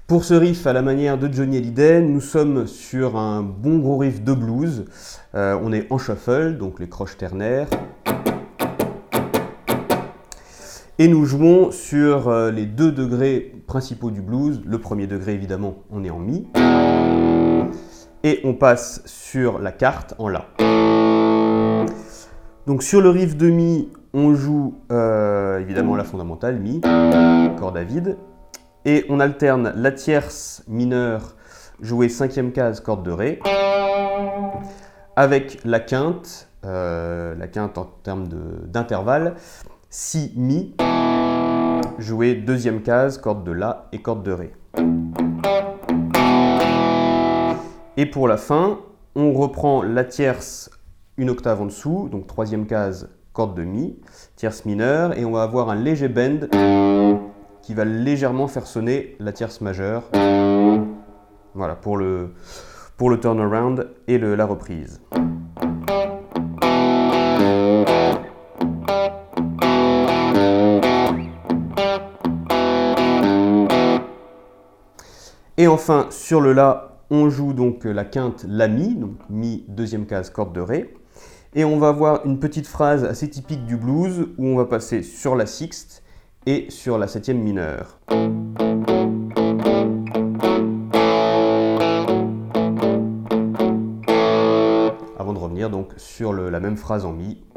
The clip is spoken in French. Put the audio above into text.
Pour ce riff à la manière de Johnny Hallyday, nous sommes sur un bon gros riff de blues. On est en shuffle, donc les croches ternaires. Et nous jouons sur les 2 degrés principaux du blues. Le premier degré, évidemment, on est en Mi. Et on passe sur la quarte en La. Donc sur le riff de Mi, on joue évidemment la fondamentale, Mi, corde à vide. Et on alterne la tierce mineure jouée 5e case, corde de Ré, avec la quinte en termes d'intervalle, Si, Mi, jouée 2e case, corde de La et corde de Ré. Et pour la fin, on reprend la tierce une octave en dessous, donc 3e case, corde de Mi, tierce mineure, et on va avoir un léger bend qui va légèrement faire sonner la tierce majeure. Voilà, pour le turnaround et la reprise. Et enfin, sur le La, on joue donc la quinte La Mi, donc Mi 2e case, corde de Ré. Et on va avoir une petite phrase assez typique du blues où on va passer sur la sixte et sur la 7e mineure. Avant de revenir donc sur la même phrase en Mi.